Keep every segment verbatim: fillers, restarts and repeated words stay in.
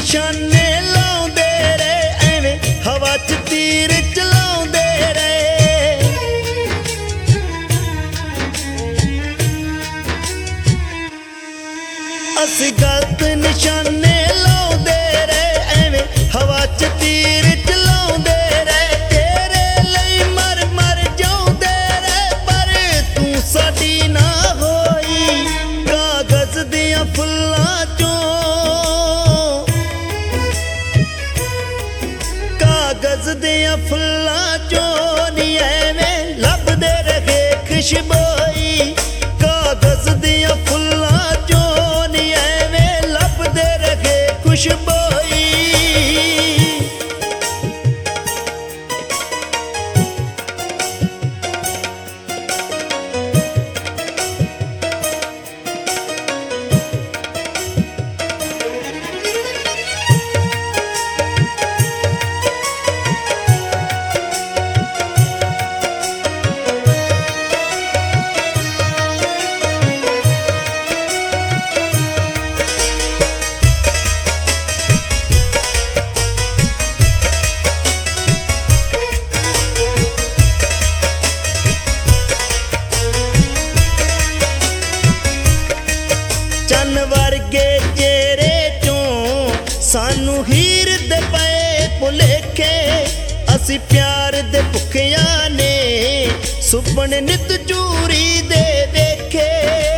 ਨਿਸ਼ਾਨੇ ਲਾਉਂਦੇ ਰਹੇ ਐਵੇਂ ਹਵਾ ਚ ਤੀਰ ਚਲਾਉਂਦੇ ਰਹੇ। ਅਸੀਂ ਗਲਤ ਨਿਸ਼ਾਨੇ ਲਾਉਂਦੇ ਰਹੇ ਐਵੇਂ ਹਵਾ ਚ ਤੀਰ ਚਲਾਉਂਦੇ ਰਹੇ। ਤੇਰੇ ਲਈ ਮਰ ਮਰ ਜਾਉਂਦੇ ਰਹੇ ਪਰ ਤੂੰ ਸਾਡੀ ਨਾ ਹੋਈ। ਕਾਗਜ਼ ਦੀਆਂ ਫੁੱਲਾਂ ਚੋਂ ਕਾਗਜ਼ ਦੀਆਂ ਫੁੱਲਾਂ ਚੋਂ ਨੀ ਐਵੇਂ ਲੱਭਦੇ ਰਹੇ ਖੁਸ਼ਬੋਈ। ਕਾਗਜ਼ ਦੀਆਂ ਫੁੱਲਾਂ ਚੋਂ ਨੀ ਐਵੇਂ ਲੱਭਦੇ ਰਹੇ ਖੁਸ਼ਬੋਈ। ਚੰਨ ਵਰਗੇ ਚਿਹਰੇ ਚੋਂ ਸਾਨੂੰ ਹੀਰ ਦੇ ਪਏ ਭੁਲੇਖੇ। ਅਸੀਂ ਪਿਆਰ ਦੇ ਭੁੱਖਿਆਂ ਨੇ ਸੁਪਨੇ ਨਿਤ ਚੂਰੀ ਦੇ ਵੇਖੇ।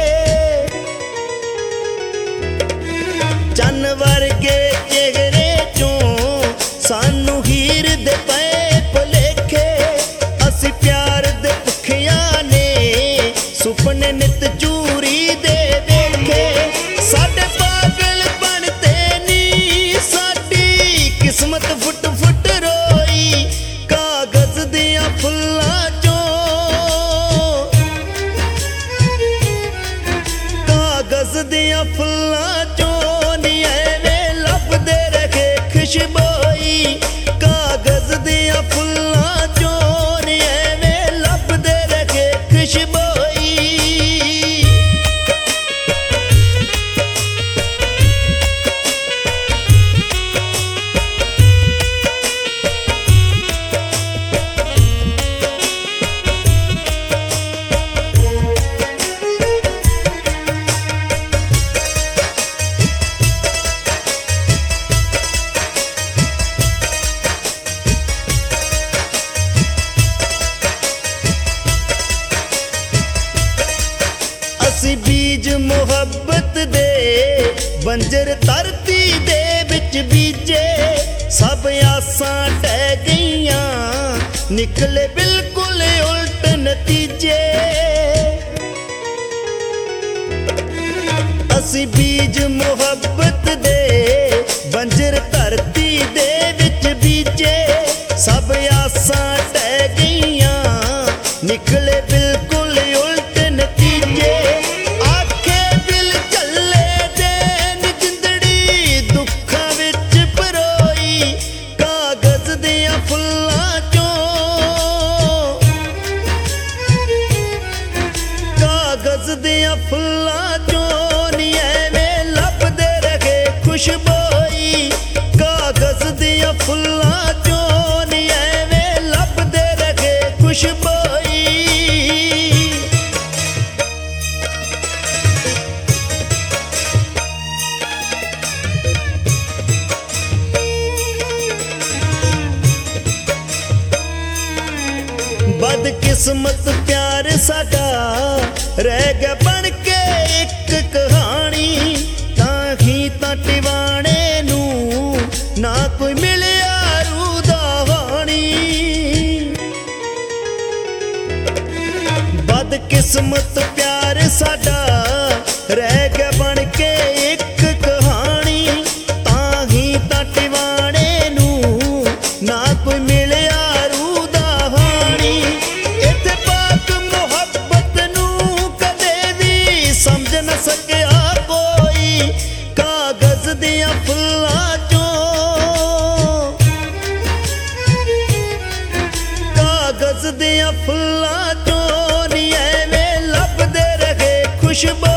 ਚੰਨ ਵਰਗੇ ਚਿਹਰੇ ਚੋਂ ਸਾਨੂੰ ਹੀਰ ਦੇ ਪਏ ਭੁਲੇਖੇ। ਅਸੀਂ ਪਿਆਰ ਦੇ ਭੁੱਖਿਆਂ ਨੇ ਸੁਪਨੇ ਨਿਤ ਚੂਰੀ ਦੇ ਵੇਖੇ। ਸਾਡੇ ਪਾਗਲ ਬਣਤੇ ਨੀ ਸਾਡੀ ਕਿਸਮਤ ਫੁੱਟ ਫੁੱਟ ਰੋਈ। ਕਾਗਜ਼ ਦੀਆਂ ਫੁੱਲਾਂ ਚੋਂ ਕਾਗਜ਼ ਦੀਆਂ ਫੁੱਲਾਂ ਚੋਂ ਨੀ ਐਵੇਂ ਲੱਭਦੇ ਰਹੇ ਖੁਸ਼ਬੋਈ। ਕਾਗਜ਼ ਦੀਆਂ ਫੁੱਲਾਂ ਚੋਂ ਨੀ ਐਵੇਂ ਲੱਭਦੇ ਰਹੇ ਖੁਸ਼ਬੋਈ। ਅਸੀਂ ਬੀਜ ਮੁਹੱਬਤ ਦੇ ਬੰਜਰ ਧਰਤੀ ਦੇ ਵਿੱਚ ਬੀਜੇ। ਸਭ ਆਸਾਂ ਟਹਿ ਗਈਆਂ ਨਿਕਲੇ ਬਿਲਕੁਲ ਉਲਟ ਨਤੀਜੇ। ਅਸੀਂ ਬੀਜ ਮੁਹੱਬਤ ਦੇ ਬੰਜਰ ਧਰਤੀ ਦੇ ਵਿੱਚ ਬੀਜੇ। ਸਭ ਆਸਾਂ ਟਹਿ ਗਈਆਂ ਨਿਕਲੇ ਬਿਲਕੁਲ ਉਲਟ ਨਤੀਜੇ। ਆਖੇ ਦਿਲ ਝੱਲੇ ਦੇਨ ਜਿੰਦੜੀ ਦੁੱਖਾਂ ਵਿੱਚ ਪਰੋਈ। ਕਾਗਜ਼ ਦੀਆਂ ਫੁੱਲਾਂ ਚੋਂ ਕਾਗਜ਼ ਦੀਆਂ ਫੁੱਲਾਂ ਚੋਂ ਨੀ ਐਵੇਂ ਲੱਭਦੇ ਰਹੇ ਖੁਸ਼ਬੋਈ। ਕਾਗਜ਼ ਦੀਆਂ ਫੁੱਲਾਂ ਚੋਂ ਨੀ ਐਵੇਂ ਲੱਭਦੇ ਰਹੇ ਖੁਸ਼ਬੋਈ। ਬਦਕਿਸਮਤ ਪਿਆਰ ਸਾਡਾ ਰਹਿ ਗਿਆ ਬਣ ਕੇ ਇੱਕ ਕਹਾਣੀ। ਤਾਂ ਹੀ ਤਾਂ ਟਿਵਾਣੇ ਨੂੰ ਨਾ ਕੋਈ ਮਿਲਿਆ ਰੂਹ ਦਾ ਹਾਣੀ। ਬਦਕਿਸਮਤ ਪਿਆਰ ਸਾਡਾ ਰਹਿ ਗਿਆ ਬਣ ਕੇ ਇੱਕ ਕਹਾਣੀ। ਤਾਂ ਹੀ ਤਾਂ ਟਿਵਾਣੇ ਨੂੰ ਨਾ ਕੋਈ ਮਿਲਿਆ ਰੂਹ ਦਾ ਹਾਣੀ। ਇੱਥੇ ਪਾਕ ਮੁਹੱਬਤ ਨੂੰ ਕਦੇ ਵੀ ਸਮਝ ਨਾ ਸਕਿਆ ਕੋਈ। ਕਾਗਜ਼ ਦੀਆਂ ਫੁੱਲਾਂ ਚੋਂ ਕਾਗਜ਼ ਦੀਆਂ ਫੁੱਲਾਂ ਚੋਂ ਨੀ ਐਵੇਂ ਲੱਭਦੇ ਰਹੇ ਖੁਸ਼ਬੂ।